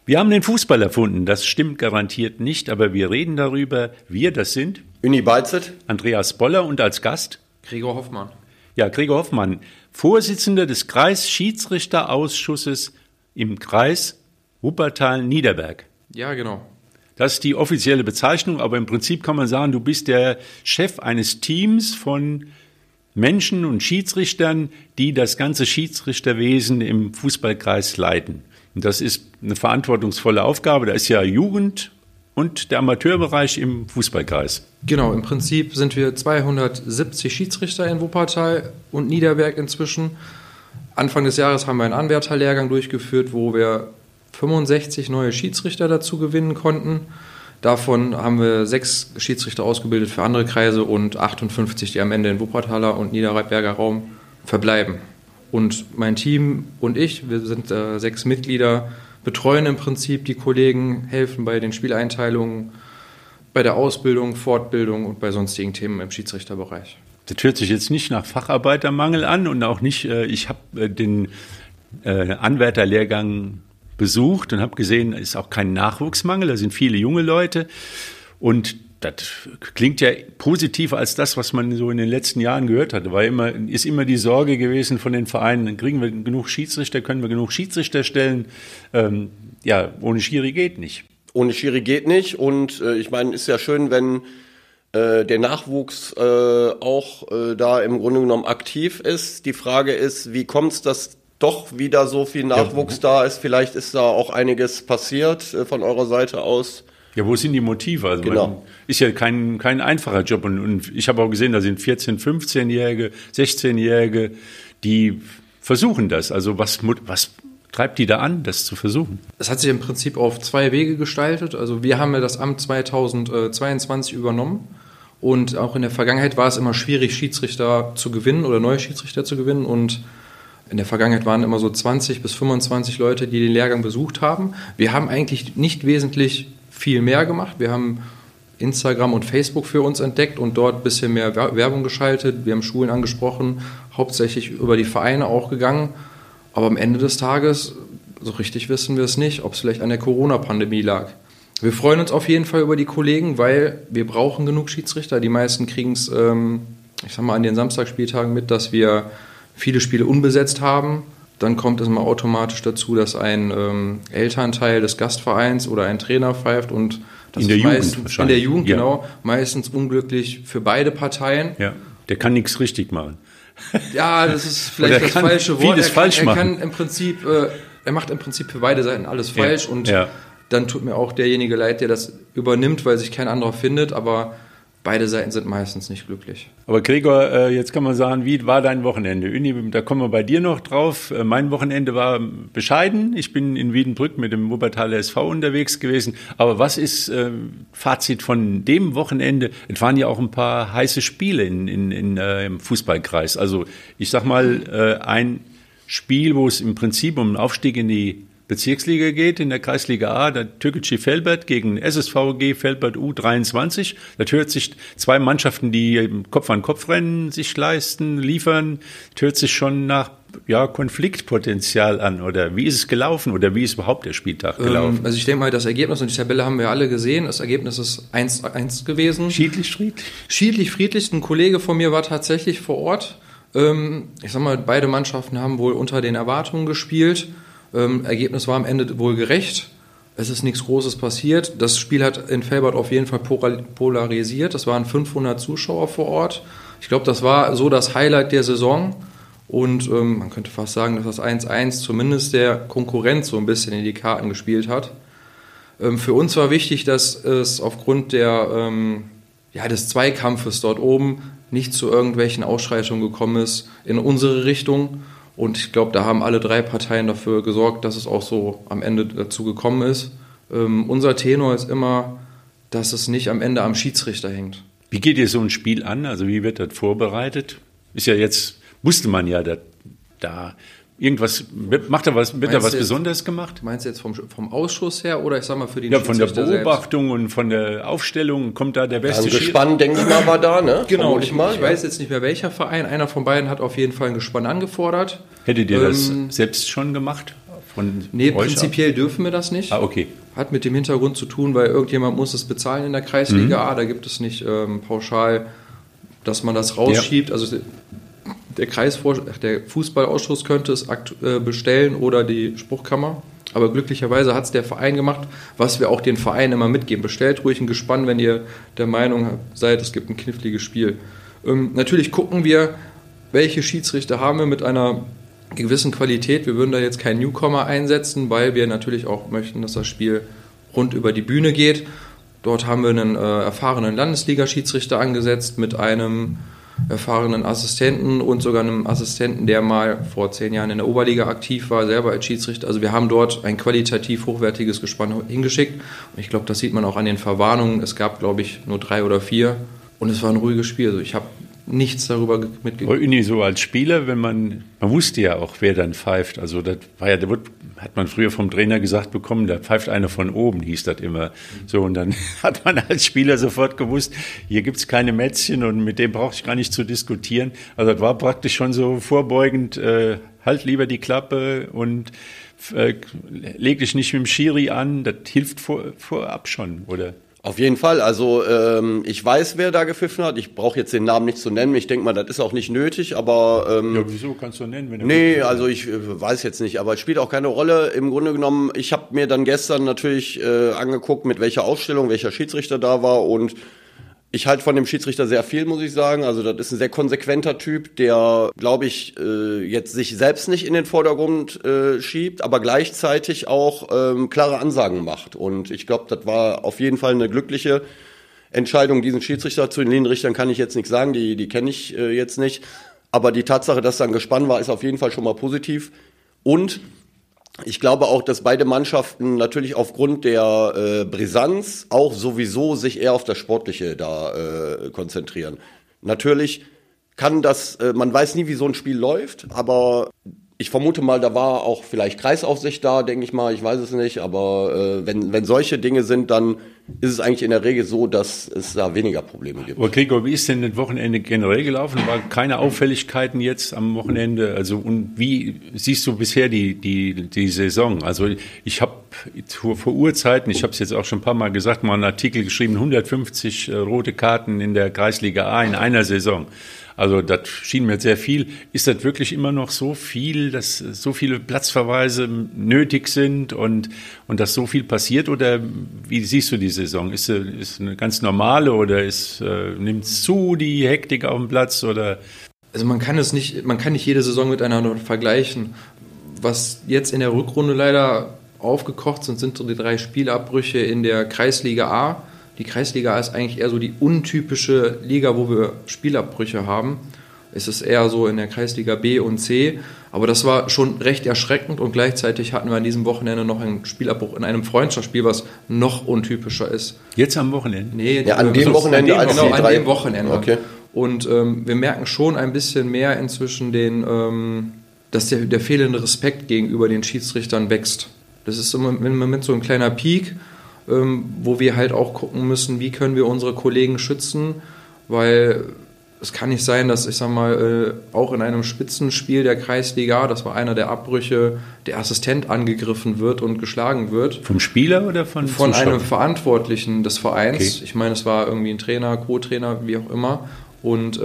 Wir haben den Fußball erfunden, das stimmt garantiert nicht, aber wir reden darüber. Wir, das sind Uni Balzet, Andreas Boller und als Gast Gregor Hoffmann. Ja, Gregor Hoffmann, Vorsitzender des Kreisschiedsrichterausschusses im Kreis Wuppertal-Niederberg. Ja, genau. Das ist die offizielle Bezeichnung, aber im Prinzip kann man sagen, du bist der Chef eines Teams von Menschen und Schiedsrichtern, die das ganze Schiedsrichterwesen im Fußballkreis leiten. Und das ist eine verantwortungsvolle Aufgabe. Da ist ja Jugend und der Amateurbereich im Fußballkreis. Genau, im Prinzip sind wir 270 Schiedsrichter in Wuppertal und Niederberg inzwischen. Anfang des Jahres haben wir einen Anwärterlehrgang durchgeführt, wo wir 65 neue Schiedsrichter dazu gewinnen konnten. Davon haben wir 6 Schiedsrichter ausgebildet für andere Kreise und 58, die am Ende in Wuppertaler und Niederberger Raum verbleiben. Und mein Team und ich, wir sind 6 Mitglieder, betreuen im Prinzip die Kollegen, helfen bei den Spieleinteilungen, bei der Ausbildung, Fortbildung und bei sonstigen Themen im Schiedsrichterbereich. Das hört sich jetzt nicht nach Facharbeitermangel an und auch nicht, ich habe den Anwärterlehrgang besucht und habe gesehen, da ist auch kein Nachwuchsmangel, da sind viele junge Leute und das klingt ja positiver als das, was man so in den letzten Jahren gehört hat. Ist immer die Sorge gewesen von den Vereinen, kriegen wir genug Schiedsrichter, können wir genug Schiedsrichter stellen? Ohne Schiri geht nicht. Ohne Schiri geht nicht und ich meine, ist ja schön, wenn der Nachwuchs auch da im Grunde genommen aktiv ist. Die Frage ist, wie kommt es, dass doch wieder so viel Nachwuchs da ist? Vielleicht ist da auch einiges passiert von eurer Seite aus. Ja, wo sind die Motive? Also genau. Ist ja kein einfacher Job. Und ich habe auch gesehen, da sind 14-, 15-Jährige, 16-Jährige, die versuchen das. Also was treibt die da an, das zu versuchen? Es hat sich im Prinzip auf 2 Wege gestaltet. Also wir haben ja das Amt 2022 übernommen. Und auch in der Vergangenheit war es immer schwierig, Schiedsrichter zu gewinnen oder neue Schiedsrichter zu gewinnen. Und in der Vergangenheit waren immer so 20 bis 25 Leute, die den Lehrgang besucht haben. Wir haben eigentlich nicht wesentlich viel mehr gemacht. Wir haben Instagram und Facebook für uns entdeckt und dort ein bisschen mehr Werbung geschaltet. Wir haben Schulen angesprochen, hauptsächlich über die Vereine auch gegangen. Aber am Ende des Tages, so richtig wissen wir es nicht, ob es vielleicht an der Corona-Pandemie lag. Wir freuen uns auf jeden Fall über die Kollegen, weil wir brauchen genug Schiedsrichter. Die meisten kriegen es, an den Samstagsspieltagen mit, dass wir viele Spiele unbesetzt haben. Dann kommt es mal automatisch dazu, dass ein Elternteil des Gastvereins oder ein Trainer pfeift und das in der ist Jugend meistens, in der Jugend, ja. Genau, meistens unglücklich für beide Parteien. Ja, der kann nichts richtig machen. Ja, das ist vielleicht das falsche Wort. Vieles falsch machen. Er macht im Prinzip für beide Seiten alles falsch und ja. Dann tut mir auch derjenige leid, der das übernimmt, weil sich kein anderer findet, aber beide Seiten sind meistens nicht glücklich. Aber Gregor, jetzt kann man sagen, wie war dein Wochenende? Uni, da kommen wir bei dir noch drauf. Mein Wochenende war bescheiden. Ich bin in Wiedenbrück mit dem Wuppertaler SV unterwegs gewesen. Aber was ist Fazit von dem Wochenende? Es waren ja auch ein paar heiße Spiele im Fußballkreis. Also ich sag mal, ein Spiel, wo es im Prinzip um den Aufstieg in die Bezirksliga geht, in der Kreisliga A, der Türkgücü Velbert gegen SSVG Velbert U23. Das hört sich 2 Mannschaften, die Kopf-an-Kopf-Rennen sich liefern, das hört sich schon nach Konfliktpotenzial an. Oder wie ist es gelaufen oder wie ist überhaupt der Spieltag gelaufen? Also ich denke mal, das Ergebnis und die Tabelle haben wir alle gesehen. Das Ergebnis ist 1-1 gewesen. Schiedlich-friedlich? Schiedlich-friedlich. Ein Kollege von mir war tatsächlich vor Ort. Beide Mannschaften haben wohl unter den Erwartungen gespielt. Ergebnis war am Ende wohl gerecht. Es ist nichts Großes passiert. Das Spiel hat in Velbert auf jeden Fall polarisiert. Es waren 500 Zuschauer vor Ort. Ich glaube, das war so das Highlight der Saison. Und man könnte fast sagen, dass das 1-1 zumindest der Konkurrenz so ein bisschen in die Karten gespielt hat. Für uns war wichtig, dass es aufgrund des Zweikampfes dort oben nicht zu irgendwelchen Ausschreitungen gekommen ist in unsere Richtung. Und ich glaube, da haben alle 3 Parteien dafür gesorgt, dass es auch so am Ende dazu gekommen ist. Unser Tenor ist immer, dass es nicht am Ende am Schiedsrichter hängt. Wie geht ihr so ein Spiel an? Also wie wird das vorbereitet? Ist ja jetzt, wusste man ja, da irgendwas, wird da was Besonderes gemacht? Meinst du jetzt vom Ausschuss her oder ich sag mal für den Schiedsrichter? Ja, von der Beobachtung selbst? Und von der Aufstellung kommt da der beste Schiedsrichter. Gespann, denke ich mal, war da, ne? Genau, ich weiß jetzt nicht mehr welcher Verein. Einer von beiden hat auf jeden Fall ein Gespann angefordert. Hättet ihr das selbst schon gemacht? Nee, prinzipiell dürfen wir das nicht. Ah, okay. Hat mit dem Hintergrund zu tun, weil irgendjemand muss es bezahlen in der Kreisliga A. Da gibt es nicht pauschal, dass man das rausschiebt. Ja. Also der Fußballausschuss könnte es bestellen oder die Spruchkammer. Aber glücklicherweise hat es der Verein gemacht, was wir auch den Verein immer mitgeben. Bestellt ruhig ein Gespann, wenn ihr der Meinung seid, es gibt ein kniffliges Spiel. Natürlich gucken wir, welche Schiedsrichter haben wir mit einer gewissen Qualität. Wir würden da jetzt keinen Newcomer einsetzen, weil wir natürlich auch möchten, dass das Spiel rund über die Bühne geht. Dort haben wir einen erfahrenen Landesliga-Schiedsrichter angesetzt mit einem erfahrenen Assistenten und sogar einem Assistenten, der mal vor 10 Jahren in der Oberliga aktiv war, selber als Schiedsrichter. Also wir haben dort ein qualitativ hochwertiges Gespann hingeschickt. Und ich glaube, das sieht man auch an den Verwarnungen. Es gab, glaube ich, nur 3 oder 4 und es war ein ruhiges Spiel. Also ich habe nichts darüber mitgekriegt. So als Spieler, wenn man wusste ja auch, wer dann pfeift. Also das war ja, hat man früher vom Trainer gesagt bekommen, da pfeift einer von oben, hieß das immer. So, und dann hat man als Spieler sofort gewusst, hier gibt's keine Mätzchen und mit dem brauche ich gar nicht zu diskutieren. Also das war praktisch schon so vorbeugend, halt lieber die Klappe und leg dich nicht mit dem Schiri an, das hilft vorab schon, oder? Auf jeden Fall, also ich weiß, wer da gepfiffen hat. Ich brauche jetzt den Namen nicht zu nennen. Ich denke mal, das ist auch nicht nötig, aber... ja, wieso kannst du nennen? Wenn nee, also ich weiß jetzt nicht, aber es spielt auch keine Rolle. Im Grunde genommen, ich habe mir dann gestern natürlich angeguckt, mit welcher Aufstellung, welcher Schiedsrichter da war und ich halte von dem Schiedsrichter sehr viel, muss ich sagen. Also das ist ein sehr konsequenter Typ, der, glaube ich, jetzt sich selbst nicht in den Vordergrund schiebt, aber gleichzeitig auch klare Ansagen macht. Und ich glaube, das war auf jeden Fall eine glückliche Entscheidung, diesen Schiedsrichter. Zu den Linienrichtern kann ich jetzt nichts sagen, die kenne ich jetzt nicht. Aber die Tatsache, dass da ein Gespann war, ist auf jeden Fall schon mal positiv. Und ich glaube auch, dass beide Mannschaften natürlich aufgrund der Brisanz auch sowieso sich eher auf das Sportliche da konzentrieren. Natürlich kann das, man weiß nie, wie so ein Spiel läuft, aber ich vermute mal, da war auch vielleicht Kreisaufsicht da, denke ich mal, ich weiß es nicht, aber wenn solche Dinge sind, dann ist es eigentlich in der Regel so, dass es da weniger Probleme gibt. Aber Gregor, wie ist denn das Wochenende generell gelaufen? War keine Auffälligkeiten jetzt am Wochenende? Also und wie siehst du bisher die Saison? Also ich habe vor Urzeiten, ich habe es jetzt auch schon ein paar Mal gesagt, mal einen Artikel geschrieben, 150 rote Karten in der Kreisliga A in einer Saison. Also das schien mir sehr viel. Ist das wirklich immer noch so viel, dass so viele Platzverweise nötig sind und dass so viel passiert? Oder wie siehst du die Saison? Ist eine ganz normale oder nimmt es zu, die Hektik auf dem Platz? Oder? Also man kann nicht jede Saison miteinander vergleichen. Was jetzt in der Rückrunde leider aufgekocht sind so die 3 Spielabbrüche in der Kreisliga A. Die Kreisliga A ist eigentlich eher so die untypische Liga, wo wir Spielabbrüche haben. Es ist eher so in der Kreisliga B und C. Aber das war schon recht erschreckend und gleichzeitig hatten wir an diesem Wochenende noch einen Spielabbruch in einem Freundschaftsspiel, was noch untypischer ist. Jetzt am Wochenende? Nee, ja, an dem Wochenende. Genau, an dem Wochenende. Okay. Und wir merken schon ein bisschen mehr inzwischen dass der fehlende Respekt gegenüber den Schiedsrichtern wächst. Das ist im Moment so ein kleiner Peak, wo wir halt auch gucken müssen, wie können wir unsere Kollegen schützen, weil es kann nicht sein, dass, ich sag mal, auch in einem Spitzenspiel der Kreisliga, das war einer der Abbrüche, der Assistent angegriffen wird und geschlagen wird. Vom Spieler oder von Zuschauern? Einem Verantwortlichen des Vereins. Okay. Ich meine, es war irgendwie ein Trainer, Co-Trainer, wie auch immer. Und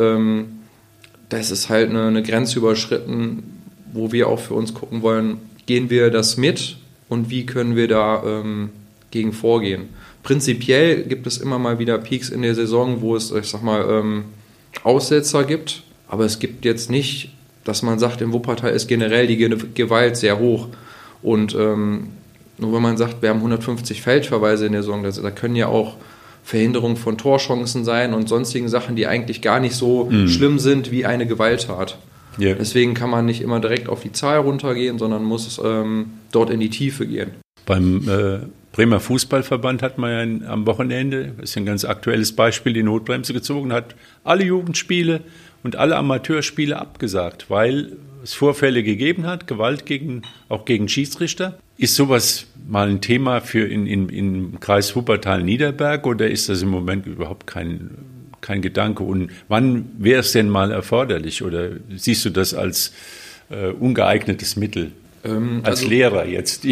das ist halt eine Grenze überschritten, wo wir auch für uns gucken wollen, gehen wir das mit und wie können wir da gegen vorgehen. Prinzipiell gibt es immer mal wieder Peaks in der Saison, wo es, ich sag mal, Aussetzer gibt, aber es gibt jetzt nicht, dass man sagt, in Wuppertal ist generell die Gewalt sehr hoch und nur wenn man sagt, wir haben 150 Feldverweise in der Saison, da können ja auch Verhinderung von Torchancen sein und sonstigen Sachen, die eigentlich gar nicht so schlimm sind wie eine Gewalttat. Yeah. Deswegen kann man nicht immer direkt auf die Zahl runtergehen, sondern muss dort in die Tiefe gehen. Beim Bremer Fußballverband hat man ja am Wochenende, das ist ein ganz aktuelles Beispiel, die Notbremse gezogen, hat alle Jugendspiele und alle Amateurspiele abgesagt, weil es Vorfälle gegeben hat, Gewalt auch gegen Schiedsrichter. Ist sowas mal ein Thema im Kreis Wuppertal-Niederberg oder ist das im Moment überhaupt kein Gedanke? Und wann wäre es denn mal erforderlich oder siehst du das als ungeeignetes Mittel? Als Lehrer jetzt.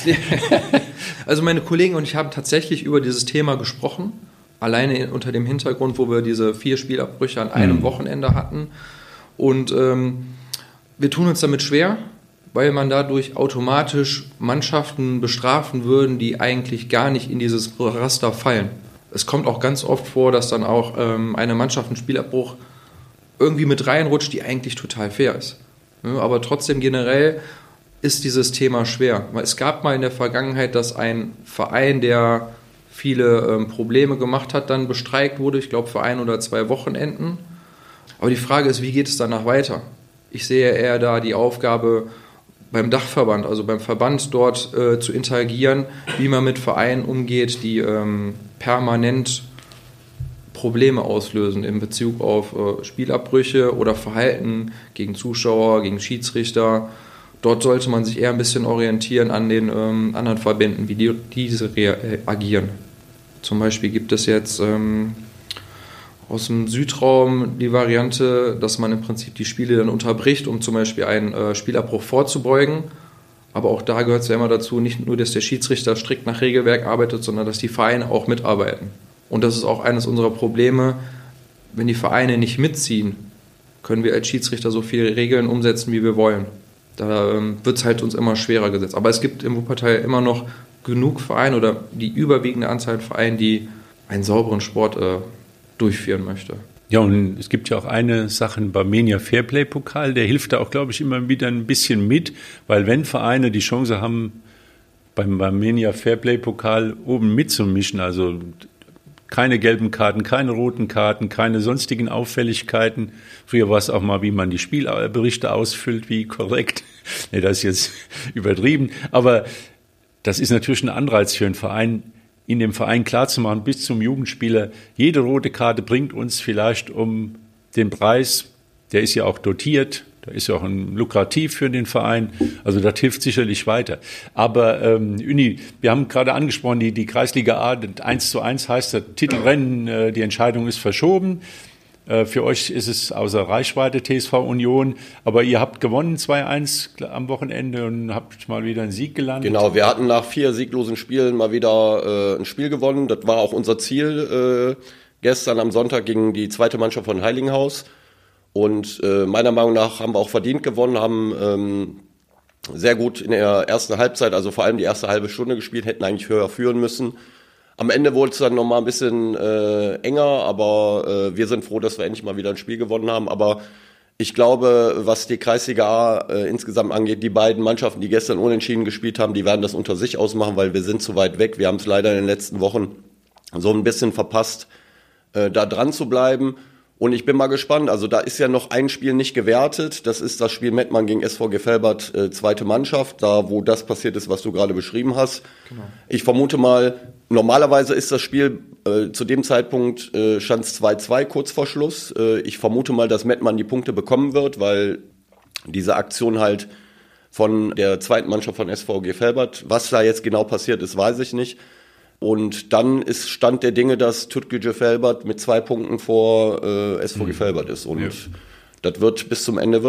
Also meine Kollegen und ich haben tatsächlich über dieses Thema gesprochen, alleine unter dem Hintergrund, wo wir diese 4 Spielabbrüche an einem Wochenende hatten. Und wir tun uns damit schwer, weil man dadurch automatisch Mannschaften bestrafen würden, die eigentlich gar nicht in dieses Raster fallen. Es kommt auch ganz oft vor, dass dann auch eine Mannschaft einen Spielabbruch irgendwie mit reinrutscht, die eigentlich total fair ist. Ja, aber trotzdem generell ist dieses Thema schwer. Es gab mal in der Vergangenheit, dass ein Verein, der viele Probleme gemacht hat, dann bestreikt wurde, ich glaube für 1 oder 2 Wochenenden. Aber die Frage ist, wie geht es danach weiter? Ich sehe eher da die Aufgabe beim Dachverband, also beim Verband dort zu interagieren, wie man mit Vereinen umgeht, die permanent Probleme auslösen in Bezug auf Spielabbrüche oder Verhalten gegen Zuschauer, gegen Schiedsrichter. Dort sollte man sich eher ein bisschen orientieren an den anderen Verbänden, wie diese agieren. Zum Beispiel gibt es jetzt aus dem Südraum die Variante, dass man im Prinzip die Spiele dann unterbricht, um zum Beispiel einen Spielabbruch vorzubeugen. Aber auch da gehört es ja immer dazu, nicht nur, dass der Schiedsrichter strikt nach Regelwerk arbeitet, sondern dass die Vereine auch mitarbeiten. Und das ist auch eines unserer Probleme. Wenn die Vereine nicht mitziehen, können wir als Schiedsrichter so viele Regeln umsetzen, wie wir wollen. Da wird es halt uns immer schwerer gesetzt. Aber es gibt im Wuppertal immer noch genug Vereine oder die überwiegende Anzahl an Vereinen, die einen sauberen Sport durchführen möchte. Ja, und es gibt ja auch eine Sache im Barmenia Fairplay-Pokal, der hilft da auch, glaube ich, immer wieder ein bisschen mit, weil wenn Vereine die Chance haben, beim Barmenia Fairplay-Pokal oben mitzumischen, also keine gelben Karten, keine roten Karten, keine sonstigen Auffälligkeiten. Früher war es auch mal, wie man die Spielberichte ausfüllt, wie korrekt. Nee, das ist jetzt übertrieben. Aber das ist natürlich ein Anreiz für einen Verein, in dem Verein klarzumachen, bis zum Jugendspieler, jede rote Karte bringt uns vielleicht um den Preis, der ist ja auch dotiert, da ist ja auch ein lukrativ für den Verein, also das hilft sicherlich weiter. Aber Uni, wir haben gerade angesprochen, die Kreisliga A, 1:1 heißt das Titelrennen, die Entscheidung ist verschoben. Für euch ist es außer Reichweite TSV Union, aber ihr habt gewonnen 2:1 am Wochenende und habt mal wieder einen Sieg gelandet. Genau, wir hatten nach 4 sieglosen Spielen mal wieder ein Spiel gewonnen. Das war auch unser Ziel gestern am Sonntag gegen die 2. Mannschaft von Heiligenhaus. Und meiner Meinung nach haben wir auch verdient gewonnen, haben sehr gut in der ersten Halbzeit, also vor allem die erste halbe Stunde gespielt, hätten eigentlich höher führen müssen. Am Ende wurde es dann nochmal ein bisschen enger, aber wir sind froh, dass wir endlich mal wieder ein Spiel gewonnen haben. Aber ich glaube, was die Kreisliga A insgesamt angeht, die beiden Mannschaften, die gestern unentschieden gespielt haben, die werden das unter sich ausmachen, weil wir sind zu weit weg. Wir haben es leider in den letzten Wochen so ein bisschen verpasst, da dran zu bleiben. Und ich bin mal gespannt, also da ist ja noch ein Spiel nicht gewertet, das ist das Spiel Mettmann gegen SVG Velbert, 2. Mannschaft, da wo das passiert ist, was du gerade beschrieben hast. Genau. Ich vermute mal, normalerweise ist das Spiel zu dem Zeitpunkt stand es 2:2 kurz vor Schluss. Ich vermute mal, dass Mettmann die Punkte bekommen wird, weil diese Aktion halt von der 2. Mannschaft von SVG Velbert, was da jetzt genau passiert ist, weiß ich nicht. Und dann ist Stand der Dinge, dass Tutgücü Velbert mit 2 Punkten vor SVG Velbert ist. Und das wird bis zum Ende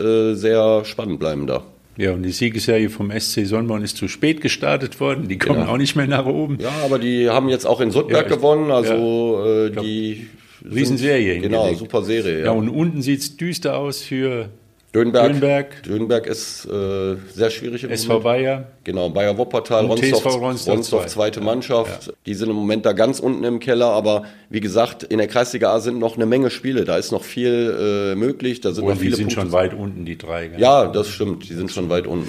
sehr spannend bleiben da. Ja, und die Siegesserie vom SC Sonnborn ist zu spät gestartet worden. Die kommen auch nicht mehr nach oben. Ja, aber die haben jetzt auch in Sudberg gewonnen. Also die Riesenserie. Genau, super Serie. Ja, und unten sieht es düster aus für Dönberg. Dönberg ist sehr schwierig im SV Bayer. Genau, Bayer Wuppertal, Ronsdorf 2. Mannschaft. Ja. Die sind im Moment da ganz unten im Keller, aber wie gesagt, in der Kreisliga A sind noch eine Menge Spiele. Da ist noch viel möglich. Da sind noch viele Punkte. Die sind schon weit unten, die 3. Gell? Ja, das stimmt. Die sind schon weit unten.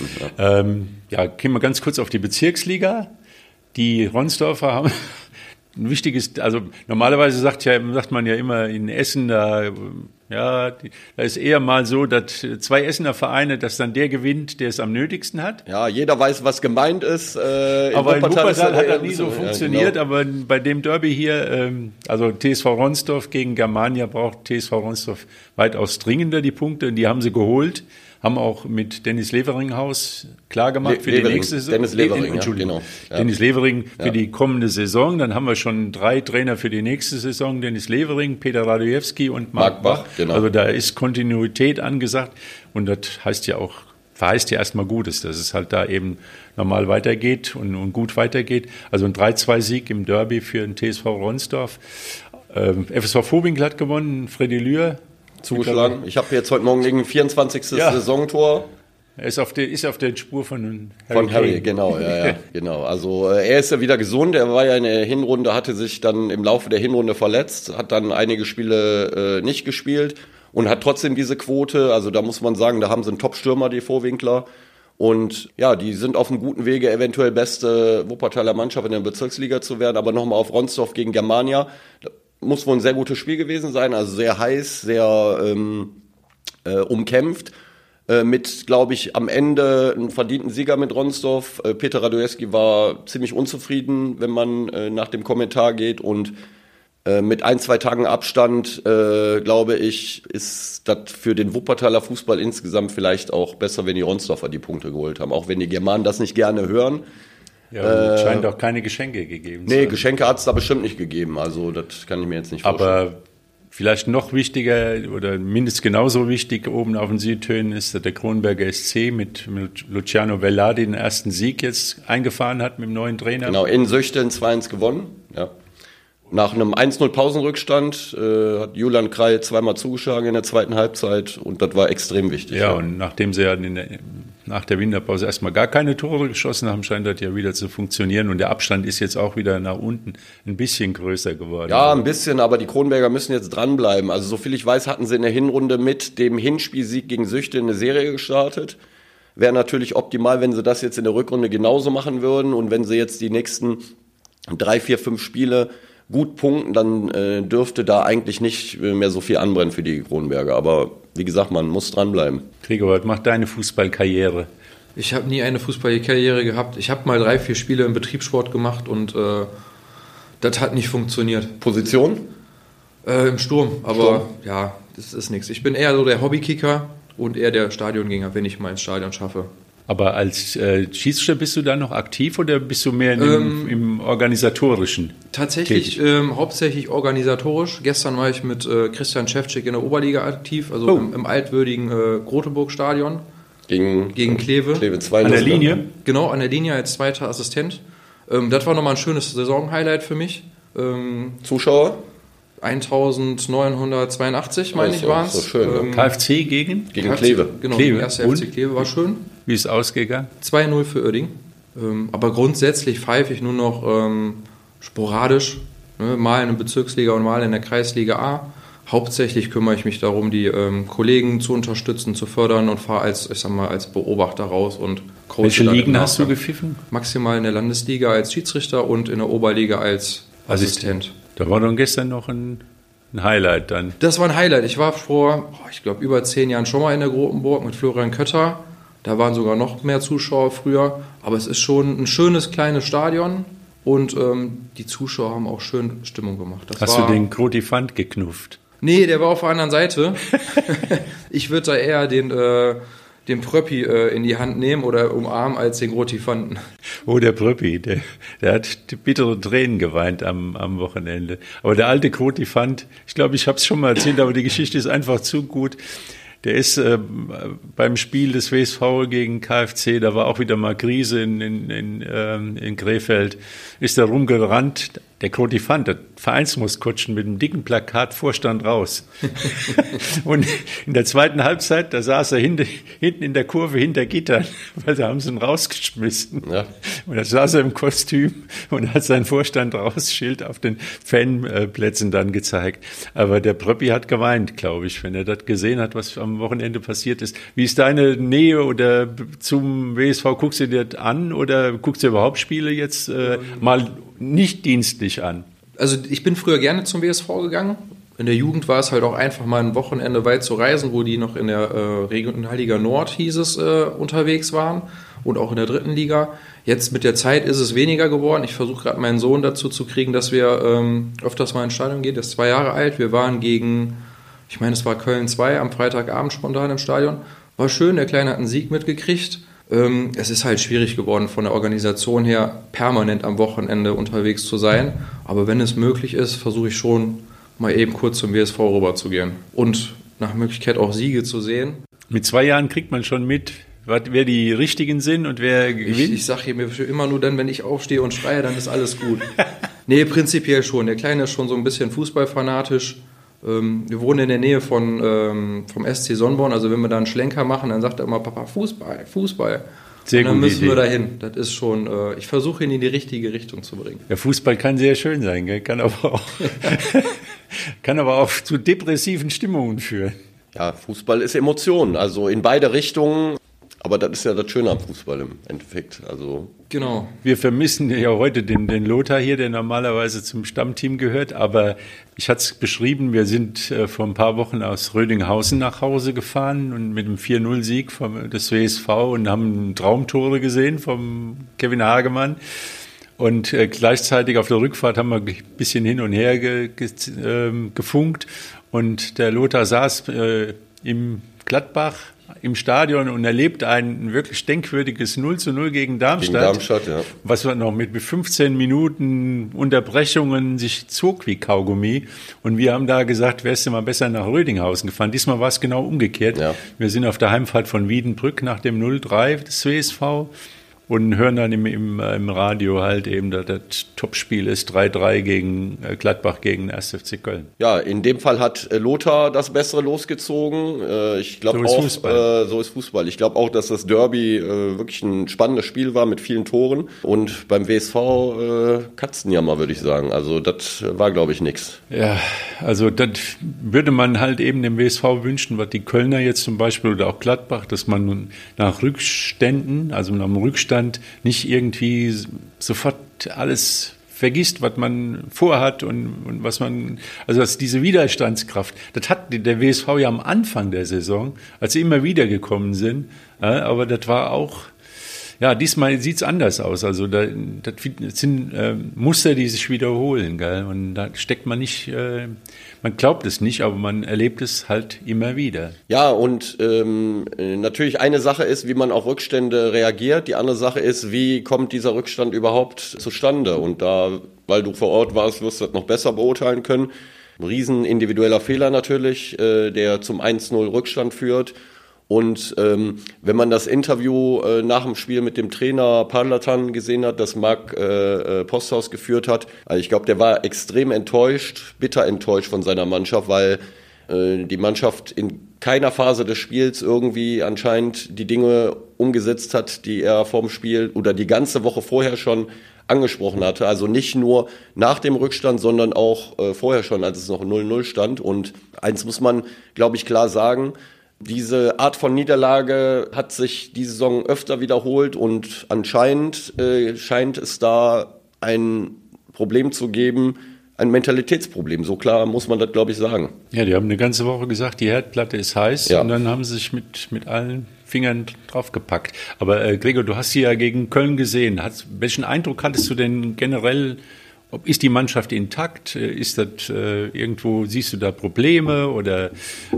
Ja, gehen wir ganz kurz auf die Bezirksliga. Die Ronsdorfer haben ein wichtiges, also normalerweise sagt man ja immer in Essen, da ist eher mal so, dass 2 Essener Vereine, dass dann der gewinnt, der es am nötigsten hat. Ja, jeder weiß, was gemeint ist. Aber in Wuppertal hat das nie so funktioniert, genau. Aber bei dem Derby hier, also TSV Ronsdorf gegen Germania, braucht TSV Ronsdorf weitaus dringender die Punkte, und die haben sie geholt. Haben auch mit Dennis Leveringhaus klargemacht für die nächste Saison. Dennis Levering, genau. Ja. Dennis Levering für die kommende Saison. Dann haben wir schon 3 Trainer für die nächste Saison. Dennis Levering, Peter Radojewski und Marc Bach. Genau. Also da ist Kontinuität angesagt. Und das heißt ja auch verheißt ja erstmal Gutes, dass es halt da eben normal weitergeht und gut weitergeht. Also ein 3-2-Sieg im Derby für den TSV Ronsdorf. FSV Vohwinkel hat gewonnen, Freddy Lühr. Zugeschlagen. Ich habe jetzt heute Morgen gegen 24. Saisontor. Er ist auf der Spur von Harry, genau, genau. Also er ist ja wieder gesund. Er war ja in der Hinrunde, hatte sich dann im Laufe der Hinrunde verletzt, hat dann einige Spiele nicht gespielt und hat trotzdem diese Quote. Also da muss man sagen, da haben sie einen Top-Stürmer, die Vorwinkler. Und ja, die sind auf einem guten Wege, eventuell beste Wuppertaler Mannschaft in der Bezirksliga zu werden. Aber nochmal auf Ronsdorf gegen Germania. Muss wohl ein sehr gutes Spiel gewesen sein. Also sehr heiß, sehr umkämpft. Mit, glaube ich, am Ende einen verdienten Sieger mit Ronsdorf. Peter Radojewski war ziemlich unzufrieden, wenn man nach dem Kommentar geht. Und mit 1-2 Tagen Abstand, glaube ich, ist das für den Wuppertaler Fußball insgesamt vielleicht auch besser, wenn die Ronsdorfer die Punkte geholt haben. Auch wenn die Germanen das nicht gerne hören. Ja, scheint auch keine Geschenke gegeben zu haben. Nee, Geschenke hat es da bestimmt nicht gegeben. Also das kann ich mir jetzt nicht vorstellen. Aber vielleicht noch wichtiger oder mindestens genauso wichtig oben auf den Südtönen ist, dass der Kronberger SC mit Luciano Velarde den ersten Sieg jetzt eingefahren hat mit dem neuen Trainer. Genau, in Söchteln 2-1 gewonnen. Ja. Nach einem 1-0 Pausenrückstand hat Julian Krei zweimal zugeschlagen in der zweiten Halbzeit und das war extrem wichtig. Ja, und nachdem sie ja nach der Winterpause erstmal gar keine Tore geschossen haben, scheint das ja wieder zu funktionieren. Und der Abstand ist jetzt auch wieder nach unten ein bisschen größer geworden. Ja, ein bisschen, aber die Kronberger müssen jetzt dranbleiben. Also soviel ich weiß, hatten sie in der Hinrunde mit dem Hinspielsieg gegen Süchte eine Serie gestartet. Wäre natürlich optimal, wenn sie das jetzt in der Rückrunde genauso machen würden. Und wenn sie jetzt die nächsten 3, 4, 5 Spiele gut punkten, dann dürfte da eigentlich nicht mehr so viel anbrennen für die Kronberger. Aber wie gesagt, man muss dranbleiben. Gregor, was macht deine Fußballkarriere? Ich habe nie eine Fußballkarriere gehabt. Ich habe mal 3, 4 Spiele im Betriebssport gemacht und das hat nicht funktioniert. Position? Im Sturm, aber ja, das ist nichts. Ich bin eher so der Hobbykicker und eher der Stadiongänger, wenn ich mal ins Stadion schaffe. Aber als Schiedsrichter bist du da noch aktiv oder bist du mehr im Organisatorischen? Tatsächlich hauptsächlich organisatorisch. Gestern war ich mit Christian Schäfczyk in der Oberliga aktiv, also im altwürdigen Groteburg-Stadion. Gegen Kleve. Kleve 2 an der Linie? Genau, an der Linie als zweiter Assistent. Das war nochmal ein schönes Saisonhighlight für mich. Zuschauer? 1982, meine ich, waren es. So schön. KFC gegen Kleve. Genau, Kleve. der erste FC Kleve war schön. Wie ist es ausgegangen? 2-0 für Uerdingen. Aber grundsätzlich pfeife ich nur noch sporadisch, ne, mal in der Bezirksliga und mal in der Kreisliga A. Hauptsächlich kümmere ich mich darum, die Kollegen zu unterstützen, zu fördern und fahre als Beobachter raus und coache. Welche Ligen hast du gepfiffen? Maximal in der Landesliga als Schiedsrichter und in der Oberliga als Assistent. Da war dann gestern noch ein Highlight dann. Das war ein Highlight. Ich war vor, ich glaube, über 10 Jahren schon mal in der Grotenburg mit Florian Kötter. Da waren sogar noch mehr Zuschauer früher. Aber es ist schon ein schönes, kleines Stadion. Und die Zuschauer haben auch schön Stimmung gemacht. Hast du den Grotifant geknufft? Nee, der war auf der anderen Seite. Ich würde da eher den Pröppi in die Hand nehmen oder umarmen als den Grotifanten. Oh, der Pröppi, der hat bittere Tränen geweint am Wochenende. Aber der alte Grotifant, ich glaube, ich habe es schon mal erzählt, aber die Geschichte ist einfach zu gut. Der ist beim Spiel des WSV gegen KFC, da war auch wieder mal Krise in Krefeld, ist da rumgerannt. Der Grotifant, der Vereinsmaskottchen mit einem dicken Plakat, Vorstand raus. Und in der zweiten Halbzeit, da saß er hinten in der Kurve hinter Gittern, weil da haben sie ihn rausgeschmissen. Ja. Und da saß er im Kostüm und hat sein Vorstand rausschild auf den Fanplätzen dann gezeigt. Aber der Pröppi hat geweint, glaube ich, wenn er das gesehen hat, was am Wochenende passiert ist. Wie ist deine Nähe oder zum WSV? Guckst du dir das an oder guckst du überhaupt Spiele jetzt mal nicht dienstlich an? Also ich bin früher gerne zum WSV gegangen. In der Jugend war es halt auch einfach mal ein Wochenende weit zu reisen, wo die noch in der Regionalliga Nord, hieß es, unterwegs waren und auch in der 3. Liga. Jetzt mit der Zeit ist es weniger geworden. Ich versuche gerade meinen Sohn dazu zu kriegen, dass wir öfters mal ins Stadion gehen. Der ist 2 Jahre alt. Wir waren gegen, ich meine, es war Köln 2 am Freitagabend spontan im Stadion. War schön, der Kleine hat einen Sieg mitgekriegt. Es ist halt schwierig geworden, von der Organisation her permanent am Wochenende unterwegs zu sein. Aber wenn es möglich ist, versuche ich schon mal eben kurz zum WSV rüber zu gehen und nach Möglichkeit auch Siege zu sehen. Mit 2 Jahren kriegt man schon mit, wer die Richtigen sind und wer gewinnt? Ich sage mir immer nur dann, wenn ich aufstehe und schreie, dann ist alles gut. Nee, prinzipiell schon. Der Kleine ist schon so ein bisschen fußballfanatisch. Wir wohnen in der Nähe vom SC Sonnborn, also wenn wir da einen Schlenker machen, dann sagt er immer, Papa, Fußball. Sehr und dann gute müssen Idee. wir dahin. Das ist schon, ich versuche ihn in die richtige Richtung zu bringen. Der Fußball kann sehr schön sein, gell? Kann aber auch zu depressiven Stimmungen führen. Ja, Fußball ist Emotion, also in beide Richtungen. Aber das ist ja das Schöne am Fußball im Endeffekt. Also Genau. Wir vermissen ja heute den Lothar hier, der normalerweise zum Stammteam gehört. Aber ich hatte es beschrieben, wir sind vor ein paar Wochen aus Rödinghausen nach Hause gefahren und mit einem 4-0-Sieg des WSV und haben Traumtore gesehen vom Kevin Hagemann. Und gleichzeitig auf der Rückfahrt haben wir ein bisschen hin und her gefunkt. Und der Lothar saß im Gladbach im Stadion und erlebt ein wirklich denkwürdiges 0:0 gegen Darmstadt. Gegen Darmstadt, ja. Was man noch mit 15 Minuten Unterbrechungen sich zog wie Kaugummi. Und wir haben da gesagt, wärst du mal besser nach Rödinghausen gefahren. Diesmal war es genau umgekehrt. Ja. Wir sind auf der Heimfahrt von Wiedenbrück nach dem 0:3 des WSV. Und hören dann im Radio halt eben, dass das Topspiel ist 3:3 gegen Gladbach gegen 1. FC Köln. Ja, in dem Fall hat Lothar das Bessere losgezogen. Ich glaube so auch, so ist Fußball. Ich glaube auch, dass das Derby wirklich ein spannendes Spiel war mit vielen Toren. Und beim WSV Katzenjammer, würde ich sagen. Also das war, glaube ich, nichts. Ja, also das würde man halt eben dem WSV wünschen, was die Kölner jetzt zum Beispiel oder auch Gladbach, dass man nun nach Rückständen, also nach dem Rückstand, nicht irgendwie sofort alles vergisst, was man vorhat und was man, also dass diese Widerstandskraft, das hat der WSV ja am Anfang der Saison, als sie immer wieder gekommen sind, aber das war auch, ja, diesmal sieht's anders aus. Also das sind Muster, die sich wiederholen, gell? Und da steckt man nicht, man glaubt es nicht, aber man erlebt es halt immer wieder. Ja, und natürlich eine Sache ist, wie man auf Rückstände reagiert. Die andere Sache ist, wie kommt dieser Rückstand überhaupt zustande? Und da, weil du vor Ort warst, wirst du das noch besser beurteilen können. Ein riesen individueller Fehler natürlich, der zum 1:0 Rückstand führt. Und wenn man das Interview nach dem Spiel mit dem Trainer Parlatan gesehen hat, das Marc Posthaus geführt hat, also ich glaube, der war extrem enttäuscht, bitter enttäuscht von seiner Mannschaft, weil die Mannschaft in keiner Phase des Spiels irgendwie anscheinend die Dinge umgesetzt hat, die er vorm Spiel oder die ganze Woche vorher schon angesprochen hatte. Also nicht nur nach dem Rückstand, sondern auch vorher schon, als es noch 0:0 stand. Und eins muss man, glaube ich, klar sagen: Diese Art von Niederlage hat sich die Saison öfter wiederholt und anscheinend scheint es da ein Problem zu geben, ein Mentalitätsproblem. So klar muss man das, glaube ich, sagen. Ja, die haben eine ganze Woche gesagt, die Herdplatte ist heiß, ja. Und dann haben sie sich mit allen Fingern draufgepackt. Aber Gregor, du hast sie ja gegen Köln gesehen. Welchen Eindruck hattest du denn generell? Ist die Mannschaft intakt? Ist das irgendwo, siehst du da Probleme oder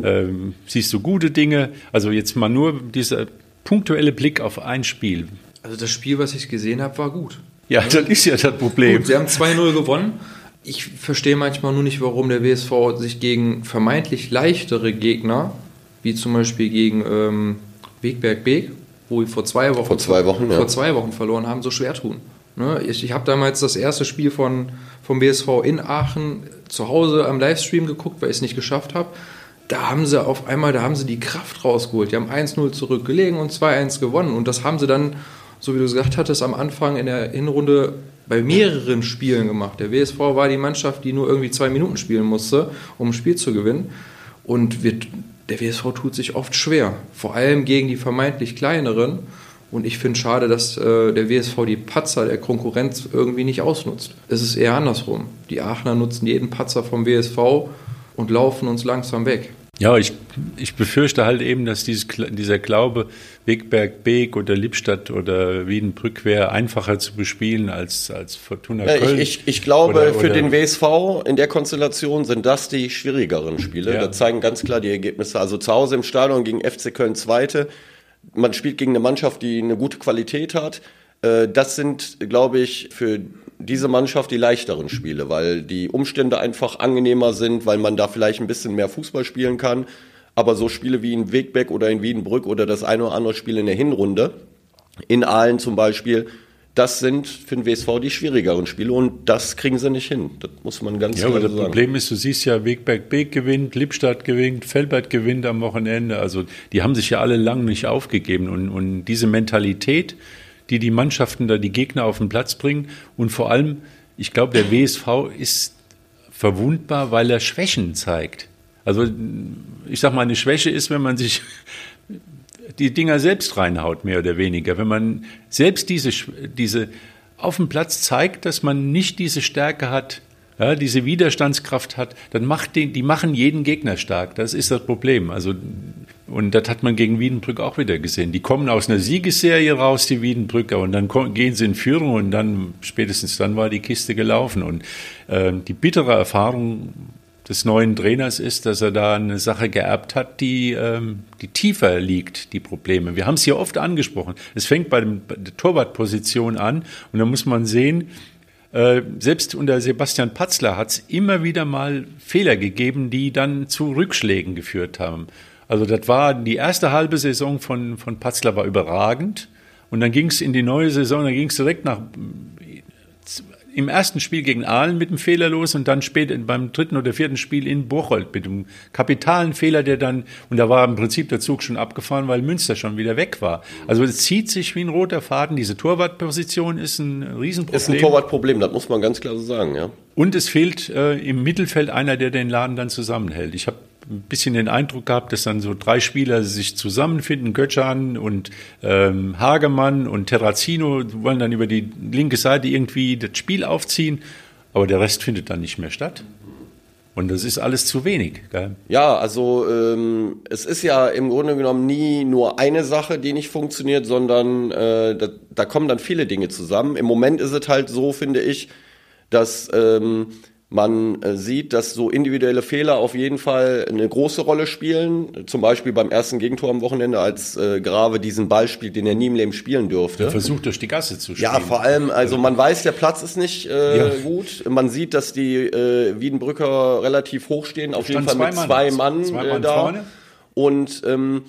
siehst du gute Dinge? Also jetzt mal nur dieser punktuelle Blick auf ein Spiel. Also das Spiel, was ich gesehen habe, war gut. Ja, das ist ja das Problem. Gut, sie haben 2:0 gewonnen. Ich verstehe manchmal nur nicht, warum der WSV sich gegen vermeintlich leichtere Gegner, wie zum Beispiel gegen Wegberg Beek, wo wir vor zwei Wochen verloren haben, so schwer tun. Ich habe damals das erste Spiel vom BSV in Aachen zu Hause am Livestream geguckt, weil ich es nicht geschafft habe. Da haben sie die Kraft rausgeholt. Die haben 1:0 zurückgelegen und 2:1 gewonnen. Und das haben sie dann, so wie du gesagt hattest, am Anfang in der Hinrunde bei mehreren Spielen gemacht. Der WSV war die Mannschaft, die nur irgendwie 2 Minuten spielen musste, um ein Spiel zu gewinnen. Und der WSV tut sich oft schwer, vor allem gegen die vermeintlich kleineren. Und ich finde schade, dass der WSV die Patzer der Konkurrenz irgendwie nicht ausnutzt. Es ist eher andersrum. Die Aachener nutzen jeden Patzer vom WSV und laufen uns langsam weg. Ja, ich befürchte halt eben, dass dieser Glaube, Wegberg Beek oder Lippstadt oder Wiedenbrück wäre einfacher zu bespielen als Fortuna Köln. Ich glaube, für den WSV in der Konstellation sind das die schwierigeren Spiele. Ja. Da zeigen ganz klar die Ergebnisse. Also zu Hause im Stadion gegen FC Köln Zweite. Man spielt gegen eine Mannschaft, die eine gute Qualität hat. Das sind, glaube ich, für diese Mannschaft die leichteren Spiele, weil die Umstände einfach angenehmer sind, weil man da vielleicht ein bisschen mehr Fußball spielen kann. aber so Spiele wie in Wegbeck oder in Wiedenbrück oder das eine oder andere Spiel in der Hinrunde, in Aalen zum Beispiel, das sind für den WSV die schwierigeren Spiele und das kriegen sie nicht hin. Das muss man ganz klar sagen. Ja, aber das Problem ist, du siehst ja, Wegberg-Beek gewinnt, Lippstadt gewinnt, Velbert gewinnt am Wochenende. Also die haben sich ja alle lang nicht aufgegeben. Und diese Mentalität, die die Mannschaften da, die Gegner auf den Platz bringen und vor allem, ich glaube, der WSV ist verwundbar, weil er Schwächen zeigt. Also ich sag mal, eine Schwäche ist, wenn man sich die Dinger selbst reinhaut, mehr oder weniger. Wenn man selbst diese auf dem Platz zeigt, dass man nicht diese Stärke hat, ja, diese Widerstandskraft hat, dann die machen jeden Gegner stark. Das ist das Problem. Also, und das hat man gegen Wiedenbrück auch wieder gesehen. Die kommen aus einer Siegesserie raus, die Wiedenbrücker, und dann gehen sie in Führung und dann, spätestens dann war die Kiste gelaufen. Und die bittere Erfahrung des neuen Trainers ist, dass er da eine Sache geerbt hat, die tiefer liegt, die Probleme. Wir haben es hier oft angesprochen. Es fängt bei der Torwartposition an und da muss man sehen, selbst unter Sebastian Patzler hat es immer wieder mal Fehler gegeben, die dann zu Rückschlägen geführt haben. Also das war die erste halbe Saison von Patzler war überragend und dann ging es in die neue Saison, dann ging es direkt im ersten Spiel gegen Aalen mit dem Fehler los und dann später beim dritten oder vierten Spiel in Bocholt mit dem kapitalen Fehler, und da war im Prinzip der Zug schon abgefahren, weil Münster schon wieder weg war. Also es zieht sich wie ein roter Faden. Diese Torwartposition ist ein Riesenproblem. Ist ein Torwartproblem, das muss man ganz klar so sagen, ja. Und es fehlt im Mittelfeld einer, der den Laden dann zusammenhält. Ich habe ein bisschen den Eindruck gehabt, dass dann so 3 Spieler sich zusammenfinden, Götschan und Hagemann und Terrazino wollen dann über die linke Seite irgendwie das Spiel aufziehen, aber der Rest findet dann nicht mehr statt. Und das ist alles zu wenig. Gell? Ja, also es ist ja im Grunde genommen nie nur eine Sache, die nicht funktioniert, sondern da kommen dann viele Dinge zusammen. Im Moment ist es halt so, finde ich, dass man sieht, dass so individuelle Fehler auf jeden Fall eine große Rolle spielen. Zum Beispiel beim ersten Gegentor am Wochenende, als Grave diesen Ball spielt, den er nie im Leben spielen dürfte. Er versucht durch die Gasse zu spielen. Ja, vor allem, also man weiß, der Platz ist nicht gut. Man sieht, dass die Wiedenbrücker relativ hoch stehen, auf jeden Fall mit 2 Mann da. Vorne. Und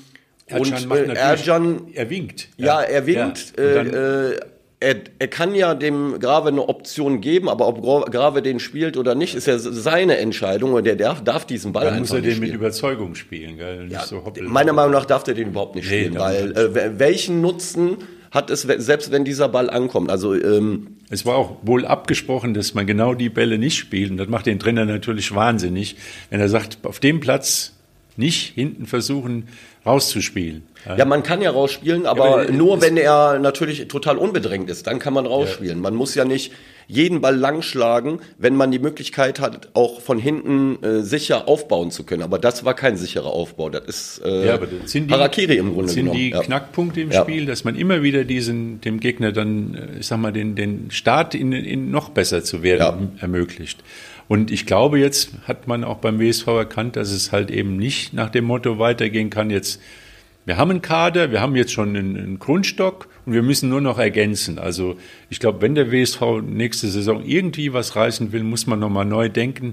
Ercan, er winkt. Ja, er winkt. Ja. Er kann ja dem Grave eine Option geben, aber ob Grave den spielt oder nicht, ist ja seine Entscheidung und der darf diesen Ball einfach nicht spielen. Dann muss er den mit Überzeugung spielen, gell? Nicht ja, so meiner Meinung nach darf der den überhaupt nicht spielen, weil welchen Nutzen hat es, selbst wenn dieser Ball ankommt? Also es war auch wohl abgesprochen, dass man genau die Bälle nicht spielt und das macht den Trainer natürlich wahnsinnig, wenn er sagt, auf dem Platz nicht hinten versuchen rauszuspielen. Ja, man kann ja rausspielen, aber nur wenn er natürlich total unbedrängt ist, dann kann man rausspielen. Ja. Man muss ja nicht jeden Ball langschlagen, wenn man die Möglichkeit hat, auch von hinten sicher aufbauen zu können. Aber das war kein sicherer Aufbau. Das ist Harakiri im Grunde genommen. Das sind die Knackpunkte im Spiel, dass man immer wieder dem Gegner dann, ich sag mal, den Start in noch besser zu werden ermöglicht. Und ich glaube, jetzt hat man auch beim WSV erkannt, dass es halt eben nicht nach dem Motto weitergehen kann. Jetzt, wir haben einen Kader, wir haben jetzt schon einen Grundstock und wir müssen nur noch ergänzen. Also ich glaube, wenn der WSV nächste Saison irgendwie was reißen will, muss man nochmal neu denken,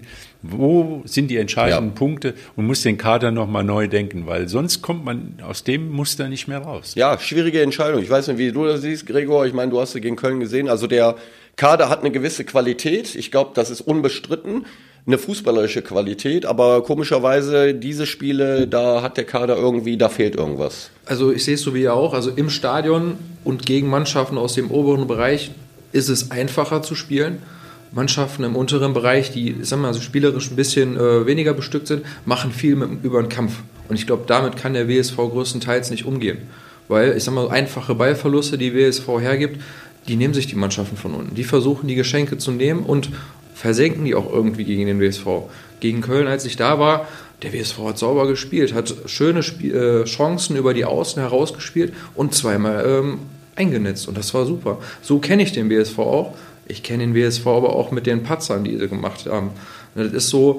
wo sind die entscheidenden Punkte und muss den Kader nochmal neu denken, weil sonst kommt man aus dem Muster nicht mehr raus. Ja, schwierige Entscheidung. Ich weiß nicht, wie du das siehst, Gregor. Ich meine, du hast sie gegen Köln gesehen. Also der Kader hat eine gewisse Qualität. Ich glaube, das ist unbestritten. Eine fußballerische Qualität. Aber komischerweise, diese Spiele, da hat der Kader irgendwie, da fehlt irgendwas. Also ich sehe es so wie ihr auch. Also im Stadion und gegen Mannschaften aus dem oberen Bereich ist es einfacher zu spielen. Mannschaften im unteren Bereich, die, ich sag mal, also spielerisch ein bisschen weniger bestückt sind, machen viel über den Kampf. Und ich glaube, damit kann der WSV größtenteils nicht umgehen. Weil, ich sag mal, einfache Ballverluste, die WSV hergibt, die nehmen sich die Mannschaften von unten. Die versuchen, die Geschenke zu nehmen und versenken die auch irgendwie gegen den WSV. Gegen Köln, als ich da war, der WSV hat sauber gespielt, hat schöne Chancen über die Außen herausgespielt und zweimal eingenetzt. Und das war super. So kenne ich den WSV auch. Ich kenne den WSV aber auch mit den Patzern, die sie gemacht haben. Das ist so,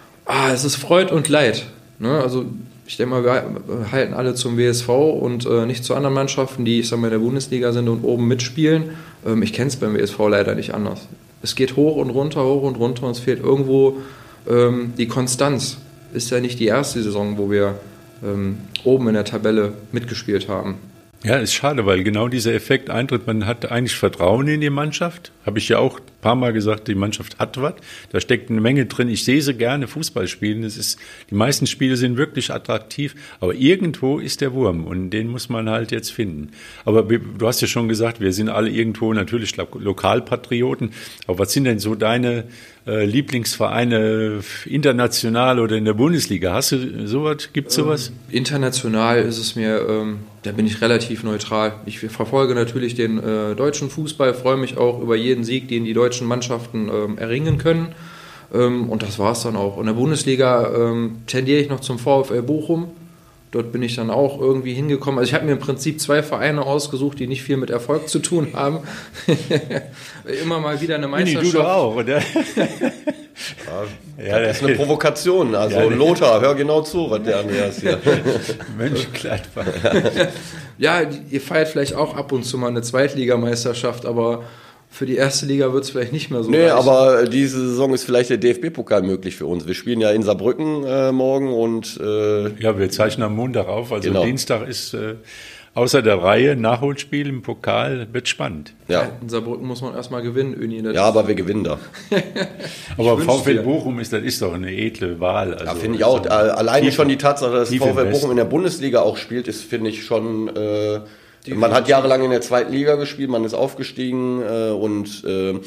es ist Freud und Leid. Ne? Also ich denke mal, wir halten alle zum WSV und nicht zu anderen Mannschaften, die, ich sag mal, in der Bundesliga sind und oben mitspielen. Ich kenne es beim WSV leider nicht anders. Es geht hoch und runter und es fehlt irgendwo die Konstanz. Ist ja nicht die erste Saison, wo wir oben in der Tabelle mitgespielt haben. Ja, ist schade, weil genau dieser Effekt eintritt. Man hat eigentlich Vertrauen in die Mannschaft. Habe ich ja auch ein paar Mal gesagt, die Mannschaft hat was. Da steckt eine Menge drin. Ich sehe sie gerne Fußball spielen. Die meisten Spiele sind wirklich attraktiv. Aber irgendwo ist der Wurm und den muss man halt jetzt finden. Aber du hast ja schon gesagt, wir sind alle irgendwo natürlich Lokalpatrioten. Aber was sind denn so deine Lieblingsvereine international oder in der Bundesliga? Hast du sowas? Gibt's sowas? International ist es mir, da bin ich relativ neutral. Ich verfolge natürlich den deutschen Fußball, freue mich auch über jeden Sieg, den die deutschen Mannschaften erringen können. Und das war's dann auch. In der Bundesliga tendiere ich noch zum VfL Bochum. Dort bin ich dann auch irgendwie hingekommen. Also ich habe mir im Prinzip 2 Vereine ausgesucht, die nicht viel mit Erfolg zu tun haben. Immer mal wieder eine Meisterschaft. Du doch auch, oder? Ja, das ist eine Provokation. Also ja, Lothar, hör genau zu, was der Andreas hier. Mönchengladbach. Ja, ihr feiert vielleicht auch ab und zu mal eine Zweitligameisterschaft, aber für die erste Liga wird es vielleicht nicht mehr so. Nee, aber diese Saison ist vielleicht der DFB-Pokal möglich für uns. Wir spielen ja in Saarbrücken morgen und ja, wir zeichnen am Montag auf. Also genau. Dienstag ist außer der Reihe Nachholspiel im Pokal, wird spannend. Ja. In Saarbrücken muss man erstmal gewinnen, Öni. Ja, aber wir gewinnen da. Aber VfL Bochum ist doch eine edle Wahl. Also, ja, finde ich auch. Alleine schon die Tatsache, dass VfL Bochum in der Bundesliga auch spielt, ist, finde ich, schon... Man hat jahrelang in der zweiten Liga gespielt, man ist aufgestiegen und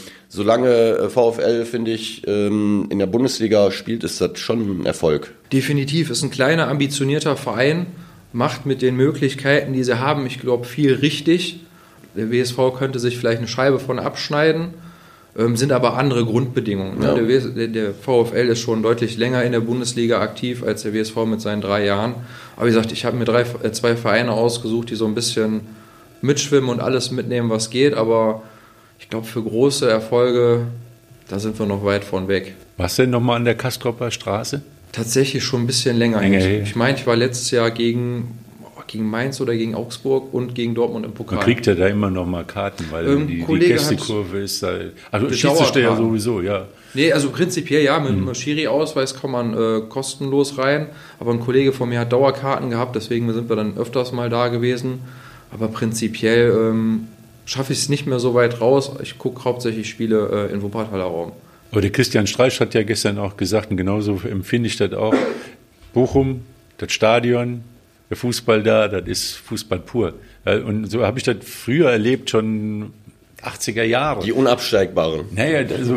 solange VfL, finde ich, in der Bundesliga spielt, ist das schon ein Erfolg. Definitiv, ist ein kleiner, ambitionierter Verein, macht mit den Möglichkeiten, die sie haben, ich glaube, viel richtig. Der WSV könnte sich vielleicht eine Scheibe von abschneiden, sind aber andere Grundbedingungen. Ja. Der VfL ist schon deutlich länger in der Bundesliga aktiv als der WSV mit seinen 3 Jahren. Aber wie gesagt, ich habe mir 2 Vereine ausgesucht, die so ein bisschen mitschwimmen und alles mitnehmen, was geht. Aber ich glaube, für große Erfolge, da sind wir noch weit von weg. Warst du denn nochmal an der Kastropper Straße? Tatsächlich schon ein bisschen länger. Ich meine, ich war letztes Jahr gegen Mainz oder gegen Augsburg und gegen Dortmund im Pokal. Man kriegt ja da immer noch mal Karten, weil die Gästekurve ist da... Also schießt du ja sowieso, ja. Nee, also prinzipiell ja, mit einem Schiri-Ausweis kann man kostenlos rein, aber ein Kollege von mir hat Dauerkarten gehabt, deswegen sind wir dann öfters mal da gewesen, aber prinzipiell schaffe ich es nicht mehr so weit raus. Ich gucke hauptsächlich Spiele in Wuppertaler Raum. Aber der Christian Streich hat ja gestern auch gesagt, und genauso empfinde ich das auch, Bochum, das Stadion, der Fußball da, das ist Fußball pur. Und so habe ich das früher erlebt, schon 80er Jahre. Die Unabsteigbaren. Naja, also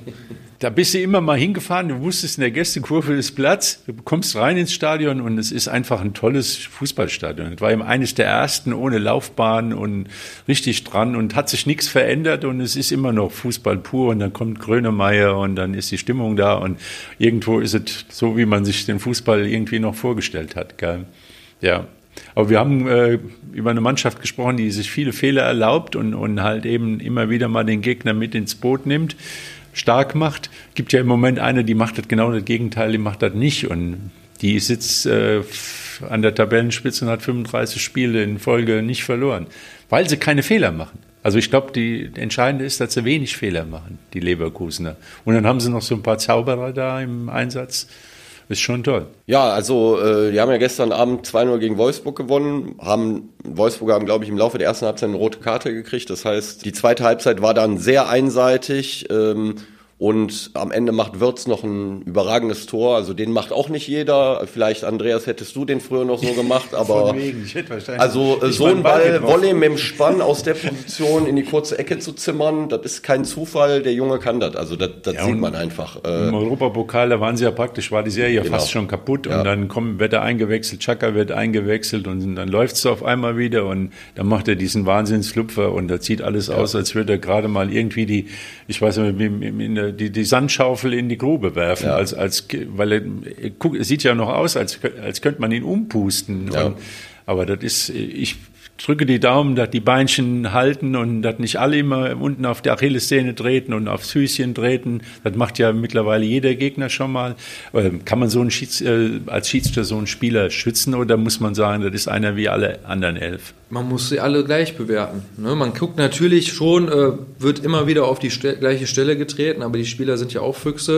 da bist du immer mal hingefahren, du wusstest, in der Gästekurve ist Platz, du kommst rein ins Stadion und es ist einfach ein tolles Fußballstadion. Es war eben eines der ersten ohne Laufbahn und richtig dran und hat sich nichts verändert und es ist immer noch Fußball pur und dann kommt Grönemeyer und dann ist die Stimmung da und irgendwo ist es so, wie man sich den Fußball irgendwie noch vorgestellt hat, gell? Ja, aber wir haben über eine Mannschaft gesprochen, die sich viele Fehler erlaubt und halt eben immer wieder mal den Gegner mit ins Boot nimmt, stark macht. Gibt ja im Moment eine, die macht das genau das Gegenteil, die macht das nicht und die sitzt an der Tabellenspitze und hat 35 Spiele in Folge nicht verloren, weil sie keine Fehler machen. Also ich glaube, die Entscheidende ist, dass sie wenig Fehler machen, die Leverkusener. Und dann haben sie noch so ein paar Zauberer da im Einsatz. Ist schon toll. Ja, also die haben ja gestern Abend 2-0 gegen Wolfsburg gewonnen. Wolfsburg haben, glaube ich, im Laufe der ersten Halbzeit eine rote Karte gekriegt. Das heißt, die zweite Halbzeit war dann sehr einseitig. Und am Ende macht Wirtz noch ein überragendes Tor. Also den macht auch nicht jeder. Vielleicht, Andreas, hättest du den früher noch so gemacht. Aber von wegen. Ich hätte wahrscheinlich also so ein Ball, Volley mit dem Spann aus der Position in die kurze Ecke zu zimmern, das ist kein Zufall. Der Junge kann das. Also das sieht man einfach. Im Europapokal, da waren sie ja praktisch, war die Serie fast schon kaputt. Und dann wird er eingewechselt, Xhaka wird eingewechselt und dann läuft es auf einmal wieder. Und dann macht er diesen Wahnsinnslupfer und da sieht alles aus, als würde er gerade mal irgendwie die Sandschaufel in die Grube werfen, weil er sieht ja noch aus, als könnte man ihn umpusten. Ja. Aber das ist, ich drücke die Daumen, dass die Beinchen halten und dass nicht alle immer unten auf der Achillessehne treten und aufs Füßchen treten. Das macht ja mittlerweile jeder Gegner schon mal. Kann man so als Schiedsrichter so einen Spieler schützen oder muss man sagen, das ist einer wie alle anderen 11? Man muss sie alle gleich bewerten. Ne? Man guckt natürlich schon, wird immer wieder auf die gleiche Stelle getreten, aber die Spieler sind ja auch Füchse.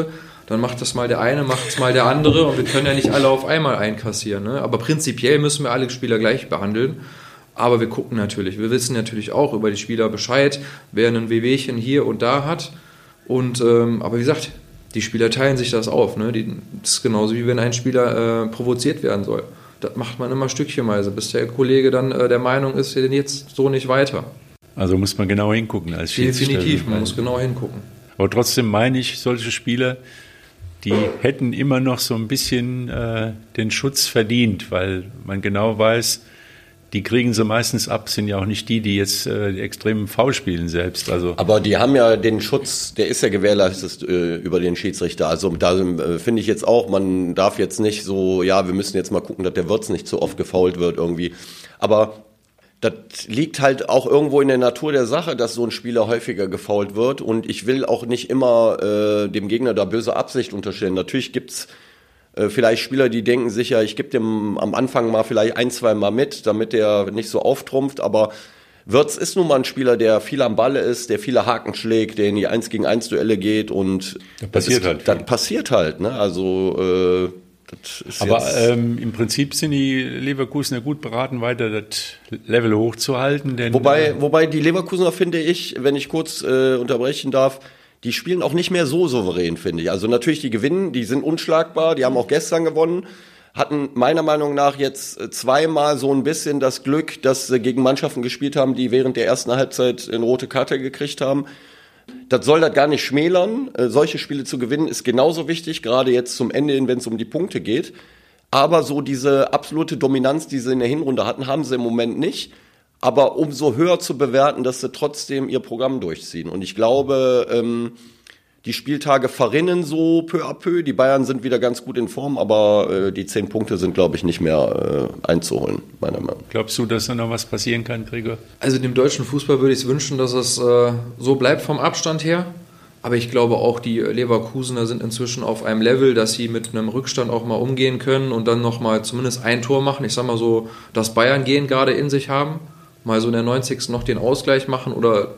dann macht das mal der eine, macht es mal der andere und wir können ja nicht alle auf einmal einkassieren. Ne? Aber prinzipiell müssen wir alle Spieler gleich behandeln. Aber wir gucken natürlich, wir wissen natürlich auch über die Spieler Bescheid, wer ein Wehwehchen hier und da hat. Und, aber wie gesagt, die Spieler teilen sich das auf. Ne? Das ist genauso wie wenn ein Spieler provoziert werden soll. Das macht man immer stückchenweise, bis der Kollege dann der Meinung ist, denn jetzt so nicht weiter. Also muss man genau hingucken als Schiedsrichter. Definitiv, man muss genau hingucken. Aber trotzdem meine ich, solche Spieler, die hätten immer noch so ein bisschen den Schutz verdient, weil man genau weiß, die kriegen sie meistens ab, sind ja auch nicht die jetzt die extremen Foul spielen selbst. Also aber die haben ja den Schutz, der ist ja gewährleistet über den Schiedsrichter. Also da finde ich jetzt auch, man darf jetzt nicht so, ja, wir müssen jetzt mal gucken, dass der Wirtz nicht so oft gefoult wird irgendwie. Aber das liegt halt auch irgendwo in der Natur der Sache, dass so ein Spieler häufiger gefoult wird. Und ich will auch nicht immer dem Gegner da böse Absicht unterstellen. Natürlich gibt's vielleicht Spieler, die denken sich ja, ich gebe dem am Anfang mal vielleicht 1-2 Mal mit, damit der nicht so auftrumpft, aber Wirtz ist nun mal ein Spieler, der viel am Ball ist, der viele Haken schlägt, der in die 1-gegen-1 Duelle geht und das passiert halt, ne? Also das ist aber im Prinzip sind die Leverkusener gut beraten, weiter das Level hochzuhalten. Denn, wobei die Leverkusener, finde ich, wenn ich kurz unterbrechen darf, die spielen auch nicht mehr so souverän, finde ich. Also natürlich, die gewinnen, die sind unschlagbar, die haben auch gestern gewonnen, hatten meiner Meinung nach jetzt zweimal so ein bisschen das Glück, dass sie gegen Mannschaften gespielt haben, die während der ersten Halbzeit eine rote Karte gekriegt haben. Das soll das gar nicht schmälern. Solche Spiele zu gewinnen ist genauso wichtig, gerade jetzt zum Ende hin, wenn es um die Punkte geht. Aber so diese absolute Dominanz, die sie in der Hinrunde hatten, haben sie im Moment nicht. Aber umso höher zu bewerten, dass sie trotzdem ihr Programm durchziehen. Und ich glaube, die Spieltage verrinnen so peu à peu. Die Bayern sind wieder ganz gut in Form, aber die 10 Punkte sind, glaube ich, nicht mehr einzuholen, meiner Meinung nach. Glaubst du, dass da noch was passieren kann, Gregor? Also dem deutschen Fußball würde ich es wünschen, dass es so bleibt vom Abstand her. Aber ich glaube auch, die Leverkusener sind inzwischen auf einem Level, dass sie mit einem Rückstand auch mal umgehen können und dann nochmal zumindest ein Tor machen. Ich sag mal so, das Bayern-Gehen gerade in sich haben. Mal so in der 90. noch den Ausgleich machen oder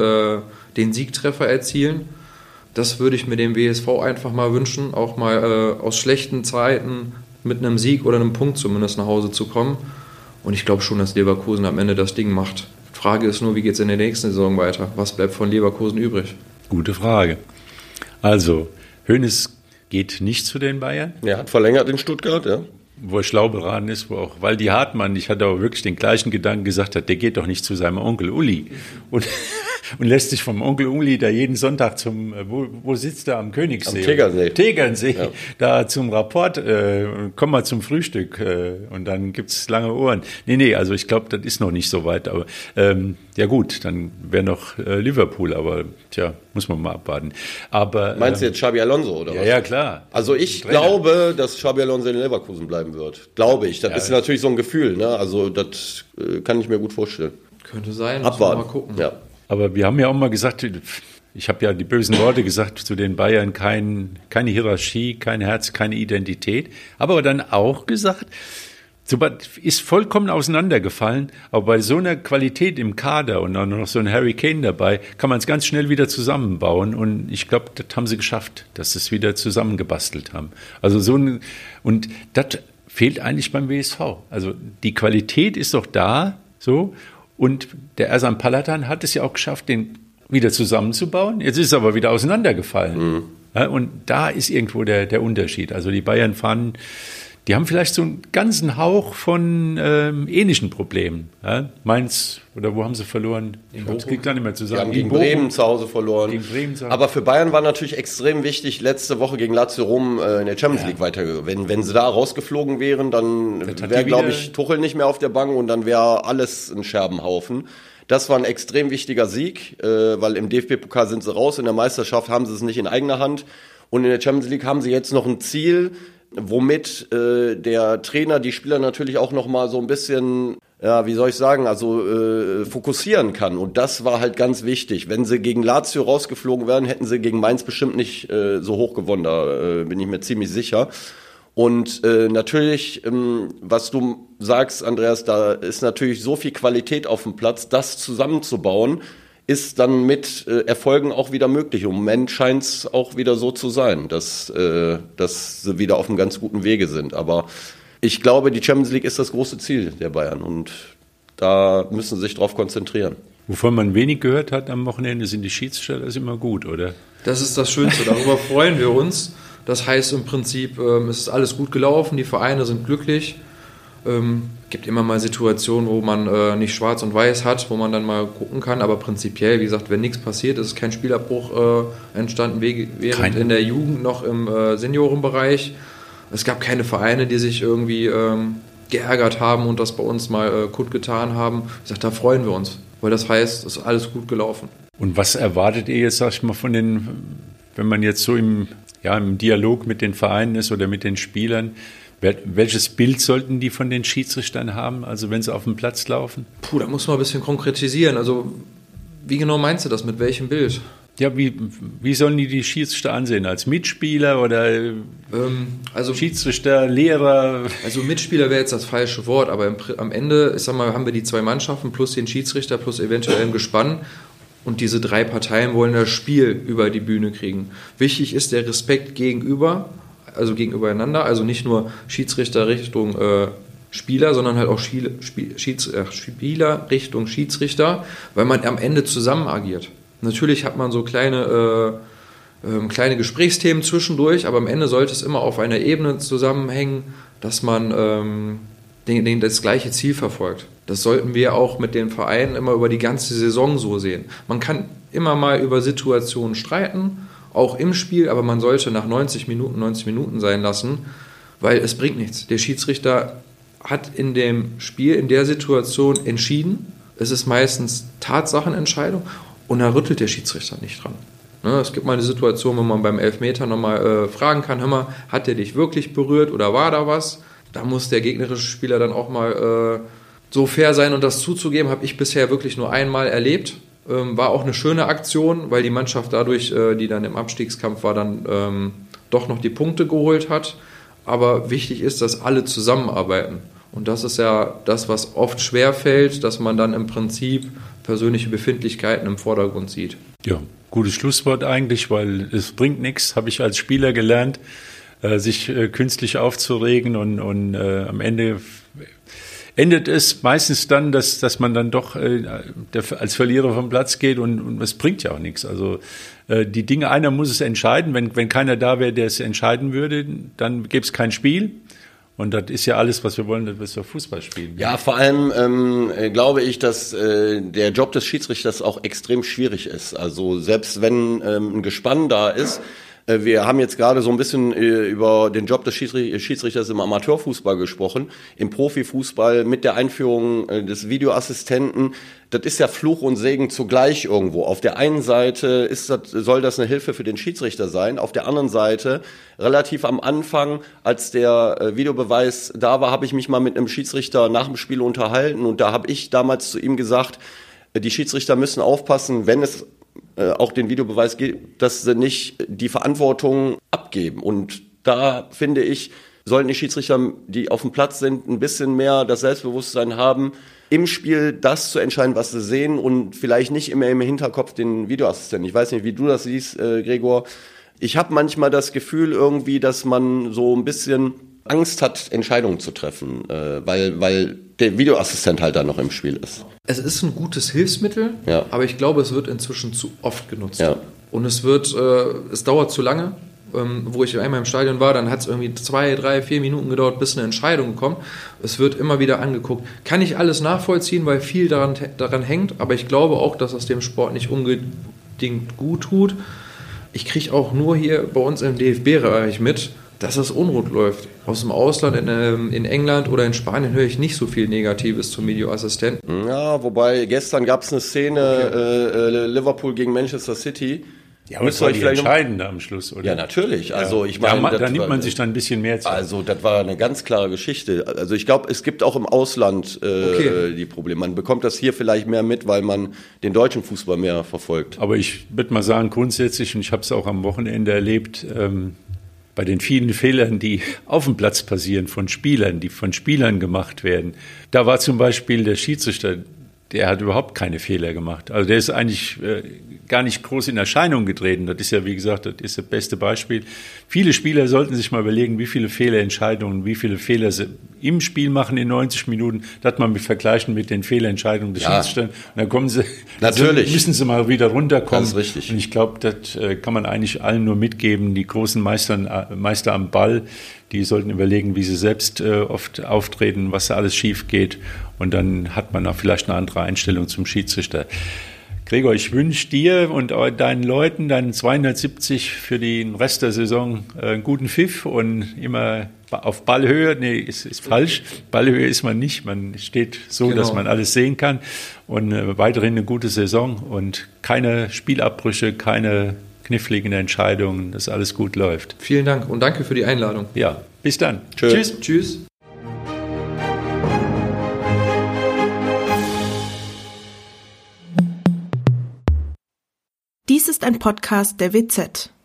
den Siegtreffer erzielen. Das würde ich mir dem WSV einfach mal wünschen, auch mal aus schlechten Zeiten mit einem Sieg oder einem Punkt zumindest nach Hause zu kommen. Und ich glaube schon, dass Leverkusen am Ende das Ding macht. Die Frage ist nur, wie geht es in der nächsten Saison weiter? Was bleibt von Leverkusen übrig? Gute Frage. Also, Hoeneß geht nicht zu den Bayern. Er hat verlängert in Stuttgart, ja. Wo er schlau beraten ist, wo auch Waldi Hartmann, ich hatte auch wirklich den gleichen Gedanken gesagt hat, der geht doch nicht zu seinem Onkel Uli und lässt sich vom Onkel Uli da jeden Sonntag wo sitzt er am Königssee? Am Tegernsee, ja. Da zum Rapport, komm mal zum Frühstück und dann gibt's lange Ohren. Nee, also ich glaube, das ist noch nicht so weit, aber ja gut, dann wäre noch Liverpool, aber tja, muss man mal abwarten. Aber meinst du jetzt Xabi Alonso oder was? Ja, klar. Also ich glaube, dass Xabi Alonso in Leverkusen bleiben wird. Glaube ich. Das ist natürlich so ein Gefühl, ne? Also das kann ich mir gut vorstellen. Könnte sein, abwarten. Mal gucken. Ja. Aber wir haben ja auch mal gesagt, ich habe ja die bösen Worte gesagt zu den Bayern, keine Hierarchie, kein Herz, keine Identität. Aber dann auch gesagt, ist vollkommen auseinandergefallen, aber bei so einer Qualität im Kader und dann noch so ein Harry Kane dabei, kann man es ganz schnell wieder zusammenbauen und ich glaube, das haben sie geschafft, dass sie es wieder zusammengebastelt haben. Also und das fehlt eigentlich beim WSV. Also die Qualität ist doch da, so, und der Ersan Palatan hat es ja auch geschafft, den wieder zusammenzubauen. Jetzt ist es aber wieder auseinandergefallen. Mhm. Ja, und da ist irgendwo der Unterschied. Also die Bayern die haben vielleicht so einen ganzen Hauch von ähnlichen Problemen. Ja? Mainz, oder wo haben sie verloren? Das kriegt dann nicht mehr zusammen. Die haben gegen Bremen zu Hause verloren. Aber für Bayern war natürlich extrem wichtig, letzte Woche gegen Lazio Rom in der Champions League weitergegangen. Wenn sie da rausgeflogen wären, dann wäre, glaube ich, Tuchel nicht mehr auf der Bank und dann wäre alles ein Scherbenhaufen. Das war ein extrem wichtiger Sieg, weil im DFB-Pokal sind sie raus, in der Meisterschaft haben sie es nicht in eigener Hand und in der Champions League haben sie jetzt noch ein Ziel, womit der Trainer die Spieler natürlich auch noch mal so ein bisschen, ja, wie soll ich sagen, also fokussieren kann. Und das war halt ganz wichtig. Wenn sie gegen Lazio rausgeflogen wären, hätten sie gegen Mainz bestimmt nicht so hoch gewonnen. Da bin ich mir ziemlich sicher. Und natürlich, was du sagst, Andreas, da ist natürlich so viel Qualität auf dem Platz, das zusammenzubauen, ist dann mit Erfolgen auch wieder möglich. Im Moment scheint es auch wieder so zu sein, dass sie wieder auf einem ganz guten Wege sind. Aber ich glaube, die Champions League ist das große Ziel der Bayern und da müssen sie sich drauf konzentrieren. Wovon man wenig gehört hat am Wochenende, sind die Schiedsrichter, das ist immer gut, oder? Das ist das Schönste, darüber freuen wir uns. Das heißt im Prinzip, es ist alles gut gelaufen, die Vereine sind glücklich. Gibt immer mal Situationen, wo man nicht schwarz und weiß hat, wo man dann mal gucken kann, aber prinzipiell, wie gesagt, wenn nichts passiert, ist kein Spielabbruch entstanden, während in der Jugend noch im Seniorenbereich. Es gab keine Vereine, die sich irgendwie geärgert haben und das bei uns mal kundgetan haben. Ich sage, da freuen wir uns, weil das heißt, es ist alles gut gelaufen. Und was erwartet ihr jetzt, sag ich mal, wenn man jetzt so im Dialog mit den Vereinen ist oder mit den Spielern, welches Bild sollten die von den Schiedsrichtern haben, also wenn sie auf dem Platz laufen? Da muss man ein bisschen konkretisieren. Also wie genau meinst du das, mit welchem Bild? Ja, wie sollen die Schiedsrichter ansehen? Als Mitspieler oder Schiedsrichter, Lehrer? Also Mitspieler wäre jetzt das falsche Wort, aber am Ende, ich sag mal, haben wir die 2 Mannschaften plus den Schiedsrichter plus eventuell ein Gespann und diese 3 Parteien wollen das Spiel über die Bühne kriegen. Wichtig ist der Respekt gegenübereinander, also nicht nur Schiedsrichter Richtung Spieler, sondern halt auch Spieler Richtung Schiedsrichter, weil man am Ende zusammen agiert. Natürlich hat man so kleine Gesprächsthemen zwischendurch, aber am Ende sollte es immer auf einer Ebene zusammenhängen, dass man das gleiche Ziel verfolgt. Das sollten wir auch mit den Vereinen immer über die ganze Saison so sehen. Man kann immer mal über Situationen streiten, auch im Spiel, aber man sollte nach 90 Minuten sein lassen, weil es bringt nichts. Der Schiedsrichter hat in dem Spiel, in der Situation entschieden. Es ist meistens Tatsachenentscheidung. Und da rüttelt der Schiedsrichter nicht dran. Es gibt mal eine Situation, wo man beim Elfmeter nochmal fragen kann, hör mal, hat der dich wirklich berührt oder war da was? Da muss der gegnerische Spieler dann auch mal so fair sein und das zuzugeben, habe ich bisher wirklich nur einmal erlebt. War auch eine schöne Aktion, weil die Mannschaft dadurch, die dann im Abstiegskampf war, dann doch noch die Punkte geholt hat. Aber wichtig ist, dass alle zusammenarbeiten. Und das ist ja das, was oft schwerfällt, dass man dann im Prinzip persönliche Befindlichkeiten im Vordergrund sieht. Ja, gutes Schlusswort eigentlich, weil es bringt nichts, habe ich als Spieler gelernt, sich künstlich aufzuregen und am Ende endet es meistens dann, dass man dann doch als Verlierer vom Platz geht und es bringt ja auch nichts. Also die Dinge, einer muss es entscheiden. Wenn keiner da wäre, der es entscheiden würde, dann gäbe es kein Spiel. Und das ist ja alles, was wir wollen, dass wir Fußball spielen. Ja, vor allem glaube ich, dass der Job des Schiedsrichters auch extrem schwierig ist. Also selbst wenn ein Gespann da ist, wir haben jetzt gerade so ein bisschen über den Job des Schiedsrichters im Amateurfußball gesprochen. Im Profifußball mit der Einführung des Videoassistenten, das ist ja Fluch und Segen zugleich irgendwo. Auf der einen Seite soll das eine Hilfe für den Schiedsrichter sein. Auf der anderen Seite, relativ am Anfang, als der Videobeweis da war, habe ich mich mal mit einem Schiedsrichter nach dem Spiel unterhalten. Und da habe ich damals zu ihm gesagt, die Schiedsrichter müssen aufpassen, wenn es auch den Videobeweis gibt, dass sie nicht die Verantwortung abgeben. Und da, finde ich, sollten die Schiedsrichter, die auf dem Platz sind, ein bisschen mehr das Selbstbewusstsein haben, im Spiel das zu entscheiden, was sie sehen und vielleicht nicht immer im Hinterkopf den Videoassistenten. Ich weiß nicht, wie du das siehst, Gregor. Ich habe manchmal das Gefühl irgendwie, dass man so ein bisschen Angst hat, Entscheidungen zu treffen, weil der Videoassistent halt da noch im Spiel ist. Es ist ein gutes Hilfsmittel, ja, aber ich glaube, es wird inzwischen zu oft genutzt. Ja. Und es dauert zu lange. Wo ich einmal im Stadion war, dann hat es irgendwie 2, 3, 4 Minuten gedauert, bis eine Entscheidung kommt. Es wird immer wieder angeguckt. Kann ich alles nachvollziehen, weil viel daran hängt, aber ich glaube auch, dass es dem Sport nicht unbedingt gut tut. Ich kriege auch nur hier bei uns im DFB-Bereich mit, dass es unrund läuft. Aus dem Ausland, in England oder in Spanien höre ich nicht so viel Negatives zum Videoassistenten. Ja, wobei gestern gab es eine Szene, Liverpool gegen Manchester City. Ja, aber das war die entscheidende am Schluss, oder? Ja, natürlich. Also ich meine, da nimmt man sich dann ein bisschen mehr Zeit. Also das war eine ganz klare Geschichte. Also ich glaube, es gibt auch im Ausland die Probleme. Man bekommt das hier vielleicht mehr mit, weil man den deutschen Fußball mehr verfolgt. Aber ich würde mal sagen, grundsätzlich, und ich habe es auch am Wochenende erlebt, bei den vielen Fehlern, die auf dem Platz passieren von Spielern, die von Spielern gemacht werden, da war zum Beispiel der Schiedsrichter der hat überhaupt keine Fehler gemacht. Also der ist eigentlich gar nicht groß in Erscheinung getreten. Das ist ja, wie gesagt, das ist das beste Beispiel. Viele Spieler sollten sich mal überlegen, wie viele Fehlentscheidungen, wie viele Fehler sie im Spiel machen in 90 Minuten. Das hat man vergleichen mit den Fehlentscheidungen des Schiedsrichters. Und dann kommen sie, natürlich müssen sie mal wieder runterkommen. Das ist richtig. Und ich glaube, das kann man eigentlich allen nur mitgeben. Die großen Meister am Ball, die sollten überlegen, wie sie selbst oft auftreten, was da alles schief geht. Und dann hat man auch vielleicht eine andere Einstellung zum Schiedsrichter. Gregor, ich wünsche dir und deinen Leuten, deinen 270 für den Rest der Saison einen guten Pfiff und immer auf Ballhöhe. Nee, ist falsch. Ballhöhe ist man nicht. Man steht so, dass man alles sehen kann. Und weiterhin eine gute Saison und keine Spielabbrüche, keine kniffligen Entscheidungen, dass alles gut läuft. Vielen Dank und danke für die Einladung. Ja, bis dann. Tschüss. Tschüss. Dies ist ein Podcast der WZ.